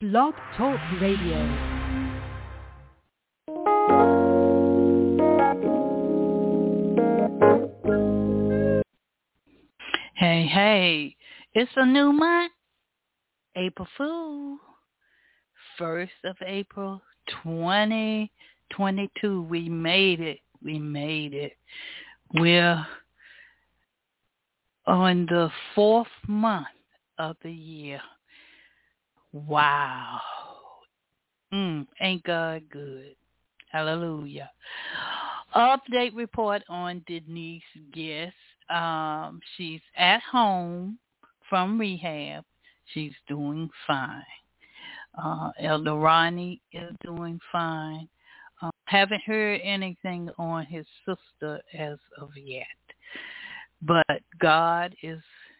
Blog Talk Radio. Hey, hey, it's a new month, April Fool, 1st of April, 2022. We made it. We're on the 4th month of the year. Wow. Ain't God good? Hallelujah. Update report on Denise Guest. She's at home from rehab. She's doing fine. Elder Ronnie is doing fine. Haven't heard anything on his sister as of yet. But God is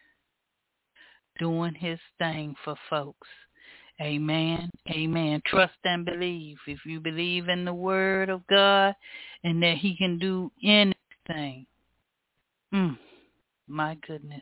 doing his thing for folks. Amen. Amen. Trust and believe. If you believe in the word of God and that he can do anything. My goodness.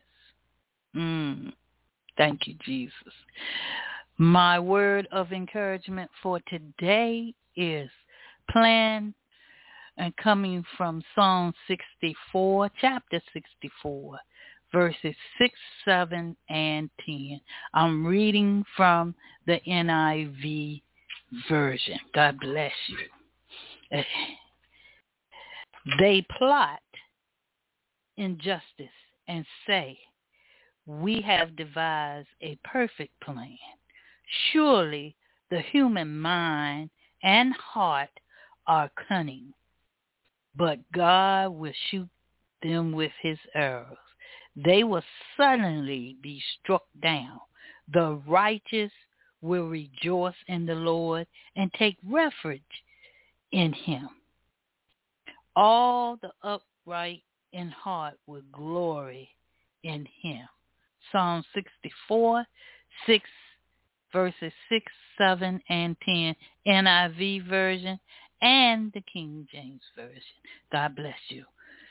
Thank you, Jesus. My word of encouragement for today is plan, and coming from Psalm 64, chapter 64, verses 6, 7, and 10. I'm reading from the NIV version. God bless you. They plot injustice and say, we have devised a perfect plan. Surely the human mind and heart are cunning, but God will shoot them with his arrows. They will suddenly be struck down. The righteous will rejoice in the Lord and take refuge in him. All the upright in heart will glory in him. Psalm 64, 6, verses 6, 7, and 10, NIV version, and the King James version. God bless you.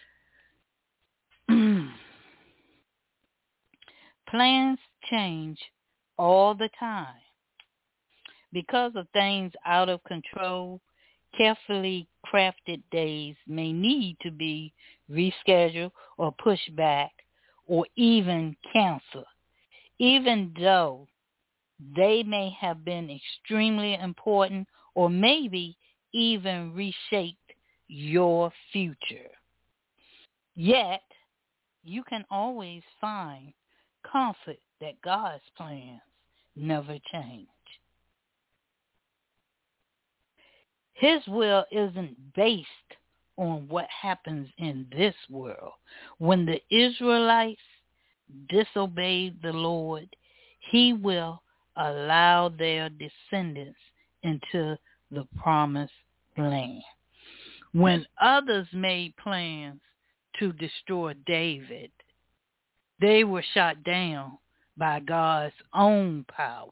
Plans change all the time. Because of things out of control, carefully crafted days may need to be rescheduled or pushed back or even canceled, even though they may have been extremely important or maybe even reshaped your future. Yet, you can always find comfort that God's plans never change. His will isn't based on what happens in this world. When the Israelites disobeyed the Lord, he will allow their descendants into the promised land. When others made plans to destroy David, they were shot down by God's own power.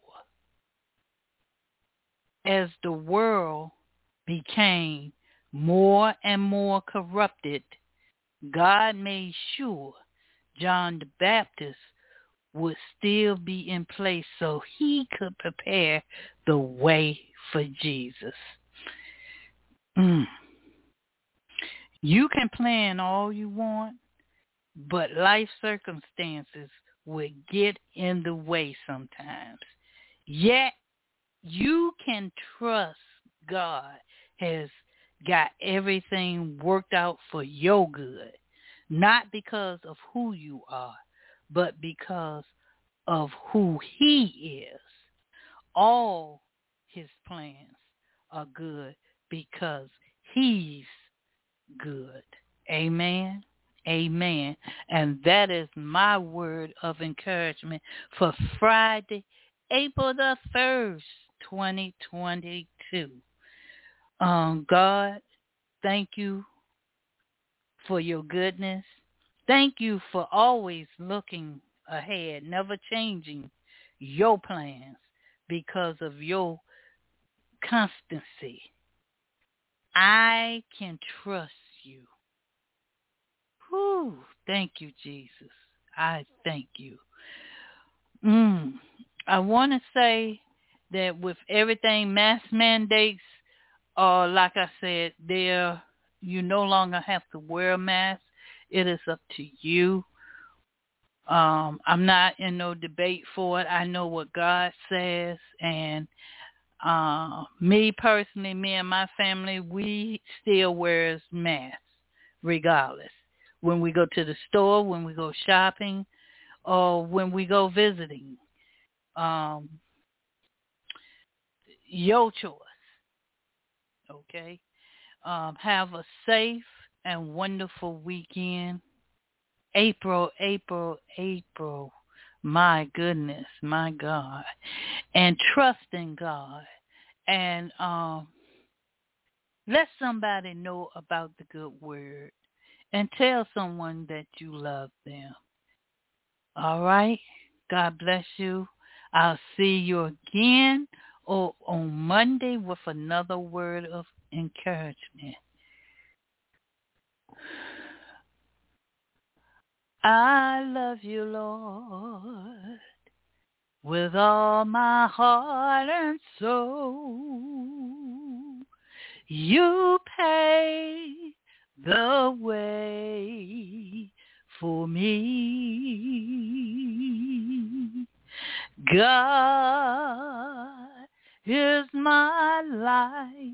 As the world became more and more corrupted, God made sure John the Baptist would still be in place so he could prepare the way for Jesus. You can plan all you want, but life circumstances will get in the way sometimes. Yet, you can trust God has got everything worked out for your good, not because of who you are, but because of who he is. All his plans are good because he's good. Amen. Amen. And that is my word of encouragement for Friday, April the 1st, 2022. God, thank you for your goodness. Thank you for always looking ahead, never changing your plans because of your constancy. I can trust you. Whew, thank you, Jesus. I thank you. I want to say that with everything mask mandates, like I said, you no longer have to wear a mask. It is up to you. I'm not in no debate for it. I know what God says, and me personally, me and my family, we still wears masks regardless. When we go to the store, when we go shopping, or when we go visiting. Um, your choice, okay? Have a safe and wonderful weekend. April, April, April. My goodness, my God. And trust in God. And let somebody know about the good word. And tell someone that you love them. All right? God bless you. I'll see you again on Monday with another word of encouragement. I love you, Lord, with all my heart and soul. You pay the way for me. God is my life,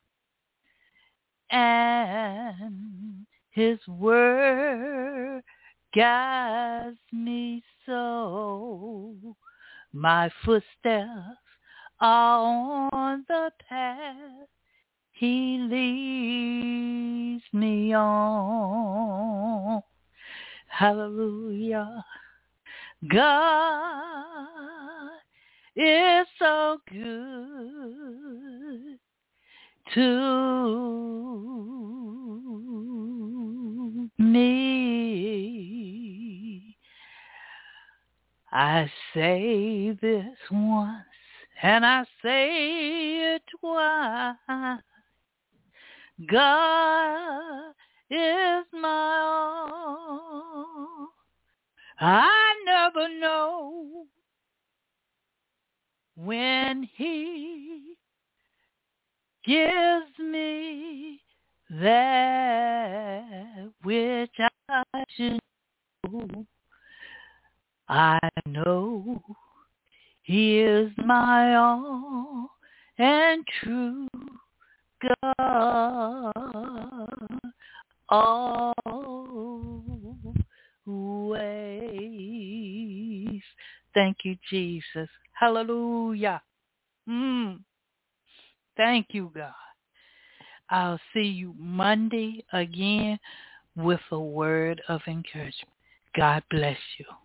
and His word guides me so. My footsteps are on the path He leads me on. Hallelujah. God is so good to me. I say this once and I say it twice. God is my all. I never know when He gives me that which I should know. I know He is my all and true God always. Thank you, Jesus. Hallelujah. Thank you, God. I'll see you Monday again with a word of encouragement. God bless you.